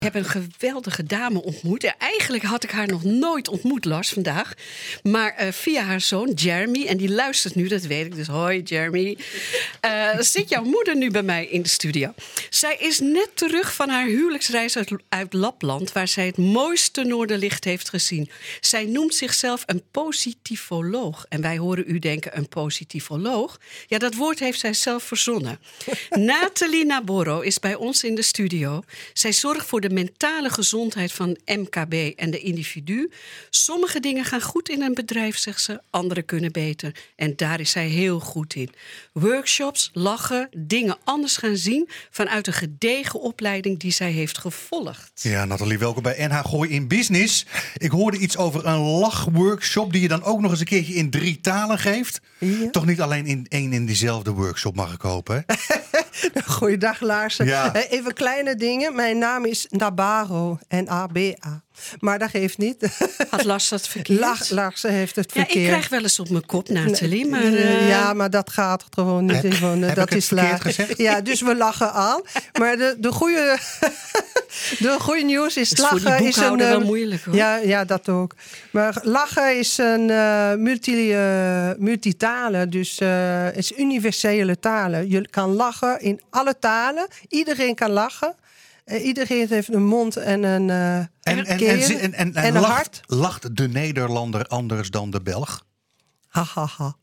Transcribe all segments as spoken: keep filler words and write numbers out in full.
Ik heb een geweldige dame ontmoet. Eigenlijk had ik haar nog nooit ontmoet, Lars, vandaag. Maar uh, via haar zoon, Jeremy, en die luistert nu, dat weet ik. Dus hoi, Jeremy. Uh, zit jouw moeder nu bij mij in de studio. Zij is net terug van haar huwelijksreis uit, uit Lapland, waar zij het mooiste noorderlicht heeft gezien. Zij noemt zichzelf een positivoloog. En wij horen u denken, een positivoloog. Ja, dat woord heeft zij zelf verzonnen. Nathalie Naborro is bij ons in de studio. Zij zorgt voor de mentale gezondheid van M K B en de individu. Sommige dingen gaan goed in een bedrijf, zegt ze. Andere kunnen beter. En daar is zij heel goed in. Workshops, lachen, dingen anders gaan zien vanuit een gedegen opleiding die zij heeft gevolgd. Ja, Nathalie, welkom bij N H Gooi in Business. Ik hoorde iets over een lachworkshop die je dan ook nog eens een keertje in drie talen geeft. Ja. Toch niet alleen in één in diezelfde workshop mag ik hopen, hè? Goeiedag, Laarsen. Ja. Even kleine dingen. Mijn naam is Nabarro, N A B A. Maar dat geeft niet. Had Lars dat verkeerd? Lars, Lars heeft het verkeerd. Ja, ik krijg wel eens op mijn kop, Nathalie. Maar, uh... Ja, maar dat gaat gewoon niet. Heb, gewoon, heb dat is laag. Ja, dus we lachen aan. Maar de, de goede... De goede nieuws is, is lachen is een... wel moeilijk, hoor. Ja, ja, dat ook. Maar lachen is een uh, multi, uh, multitalen, dus uh, is universele talen. Je kan lachen in alle talen. Iedereen kan lachen. Uh, iedereen heeft een mond en een uh, en, en, en, keel en, en, en en een lacht, hart. Lacht de Nederlander anders dan de Belg? Ha, ha, ha.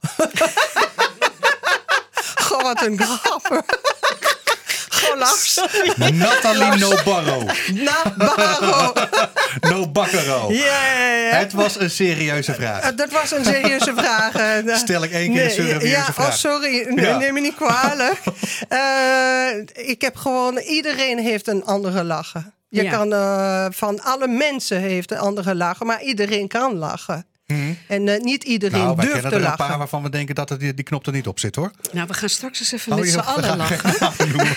Goh, wat een grap. Nathalie Nabarro. Nabarro. Nabarro. Ja, ja, ja. Het was een serieuze vraag. Uh, dat was een serieuze vraag. Uh, Stel ik één keer een serieuze nee, ja, vraag. Oh, sorry. Nee, ja. Neem me niet kwalijk. Uh, ik heb gewoon... Iedereen heeft een andere lachen. Je ja. kan uh, van alle mensen heeft een andere lachen. Maar iedereen kan lachen. Hmm. En uh, niet iedereen nou, durft te lachen. Wij kennen er een paar waarvan we denken dat die, die knop er niet op zit, hoor. Nou, we gaan straks eens even oh, met z'n allen lachen.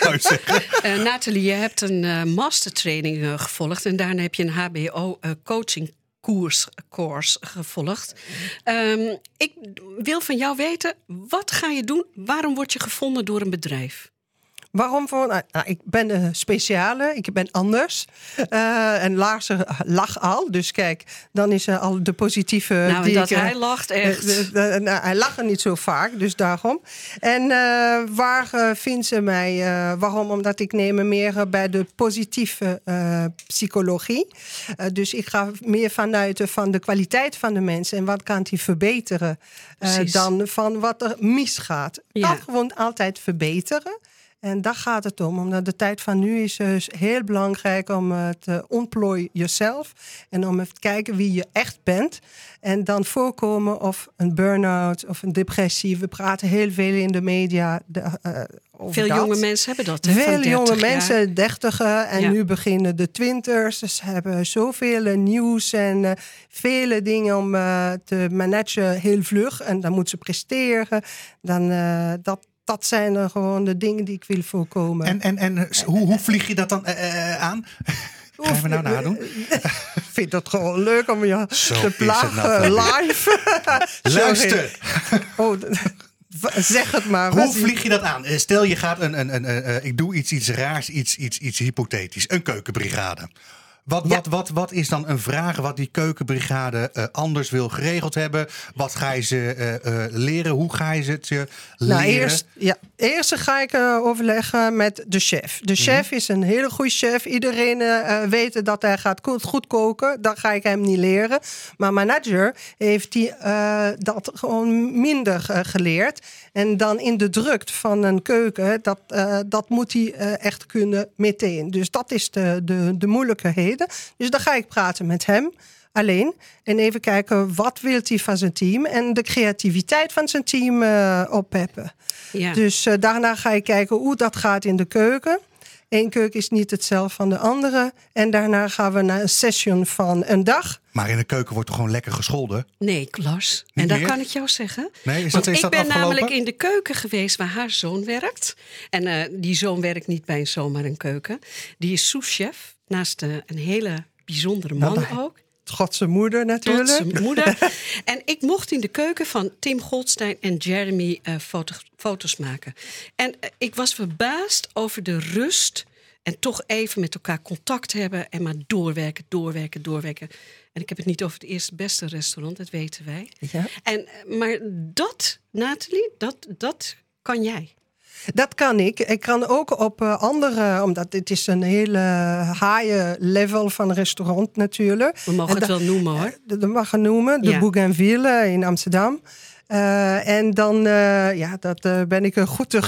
uh, Nathalie, je hebt een uh, mastertraining uh, gevolgd. En daarna heb je een H B O uh, coaching koers, course gevolgd. Um, ik wil van jou weten, wat ga je doen? Waarom word je gevonden door een bedrijf? Waarom voor? Nou, ik ben een speciale, ik ben anders. Uh, en Laarsen lacht al, dus kijk, dan is er al de positieve... Nou, die dat ik, hij lacht echt. Uh, uh, uh, nou, hij lacht niet zo vaak, dus daarom. En uh, waar uh, vinden ze mij? Uh, waarom? Omdat ik neem meer uh, bij de positieve uh, psychologie. Uh, dus ik ga meer vanuit uh, van de kwaliteit van de mensen en wat kan die verbeteren uh, dan van wat er misgaat. Ja. Dat gewoon altijd verbeteren. En daar gaat het om, omdat de tijd van nu is dus heel belangrijk om uh, te ontplooien jezelf. En om even te kijken wie je echt bent. En dan voorkomen of een burn-out of een depressie. We praten heel veel in de media de, uh, over Veel dat. jonge mensen hebben dat. Hè, veel jonge jaar. mensen, dertigen. En ja. nu beginnen de twinters. Dus ze hebben zoveel uh, nieuws en uh, vele dingen om uh, te managen heel vlug. En dan moeten ze presteren. Dan uh, dat. Dat zijn er gewoon de dingen die ik wil voorkomen. En, en, en hoe, hoe vlieg je dat dan uh, aan? Gaan we nou nadoen? Ik vind het gewoon leuk om je Zo te plagen live. Luister. Oh, zeg het maar. Hoe vlieg je dat aan? Stel je gaat een, een, een, een ik doe iets, iets raars, iets, iets, iets hypothetisch. Een keukenbrigade. Wat, ja. wat, wat, wat is dan een vraag wat die keukenbrigade uh, anders wil geregeld hebben? Wat ga je ze uh, uh, leren? Hoe ga je het je leren? Nou, eerst, ja, eerst ga ik uh, overleggen met de chef. De chef mm-hmm. is een hele goede chef. Iedereen uh, weet dat hij gaat goed, goed koken. Dat ga ik hem niet leren. Maar manager heeft die, uh, dat gewoon minder uh, geleerd. En dan in de druk van een keuken, dat, uh, dat moet hij uh, echt kunnen meteen. Dus dat is de, de, de moeilijkheden. Dus dan ga ik praten met hem alleen. En even kijken, wat wil hij van zijn team? En de creativiteit van zijn team uh, oppeppen. Ja. Dus uh, daarna ga ik kijken hoe dat gaat in de keuken. Eén keuken is niet hetzelfde van de andere. En daarna gaan we naar een session van een dag. Maar in de keuken wordt toch gewoon lekker gescholden? Nee, Lars. En dat kan ik jou zeggen. Nee, is Want dat, is ik dat ben afgelopen? namelijk in de keuken geweest waar haar zoon werkt. En uh, die zoon werkt niet bij een zomaar een keuken. Die is souschef. Naast uh, een hele bijzondere man nou, ook. Godse moeder natuurlijk. Godse moeder. En ik mocht in de keuken van Tim Goldstein en Jeremy uh, foto, foto's maken. En uh, ik was verbaasd over de rust En toch even met elkaar contact hebben en maar doorwerken, doorwerken, doorwerken. En ik heb het niet over het eerste beste restaurant, dat weten wij. Ja. En, maar dat, Nathalie, dat, dat kan jij. Dat kan ik. Ik kan ook op uh, andere, omdat dit is een hele high level van restaurant natuurlijk. We mogen en het da- wel noemen hoor. Uh, dat mag je noemen, de Ja. Bougainville in Amsterdam. Uh, en dan, uh, ja, dat uh, ben ik een goede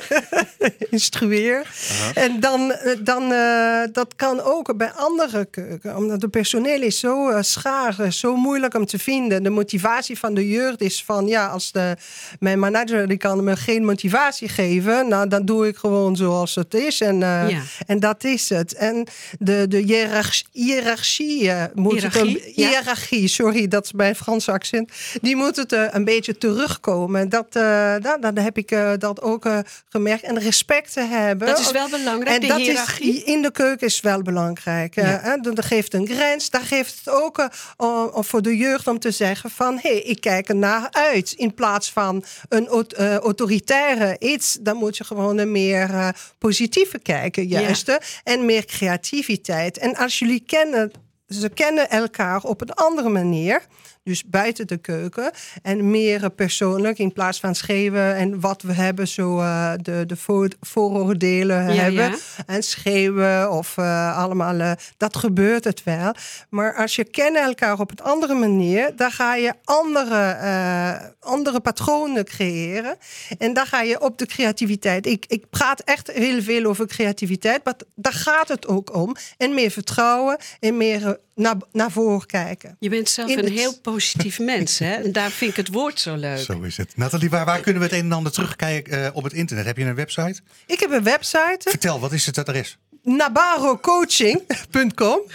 instrueer. Uh-huh. En dan, uh, dan uh, dat kan ook bij andere keuken. Omdat het personeel is zo uh, schaars, uh, zo moeilijk om te vinden. De motivatie van de jeugd is van, ja, als de, mijn manager die kan me geen motivatie geven, nou, dan doe ik gewoon zoals het is. En, uh, ja. en dat is het. En de, de hiërarchie, hiërarchie uh, moet hiërarchie, het een, ja. hiërarchie, sorry, dat is mijn Franse accent. Die moet het uh, een beetje terugkomen. Dat, uh, dat, dat heb ik uh, dat ook uh, gemerkt. En respect te hebben. Dat is wel belangrijk, en de dat hiërarchie. Is, in de keuken is wel belangrijk. Ja. Uh, dat geeft een grens. Daar geeft het ook uh, voor de jeugd om te zeggen van, hé, hey, ik kijk er naar uit. In plaats van een uh, autoritaire iets, dan moet je gewoon een meer uh, positieve kijken, juist. Ja. En meer creativiteit. En als jullie kennen, ze kennen elkaar op een andere manier. Dus buiten de keuken. En meer persoonlijk in plaats van schreeuwen. En wat we hebben, zo uh, de, de voor, vooroordelen ja, hebben. Ja. En schreeuwen of uh, allemaal. Uh, dat gebeurt het wel. Maar als je kennen elkaar op een andere manier. Dan ga je andere, uh, andere patronen creëren. En dan ga je op de creativiteit. Ik, ik praat echt heel veel over creativiteit. Maar daar gaat het ook om. En meer vertrouwen. En meer uh, naar, naar voren kijken. Je bent zelf in een het... heel positief mens, hè? En daar vind ik het woord zo leuk. Zo is het. Nathalie, waar, waar kunnen we het een en ander terugkijken uh, op het internet? Heb je een website? Ik heb een website. Vertel, wat is het adres? Nabarro coaching punt com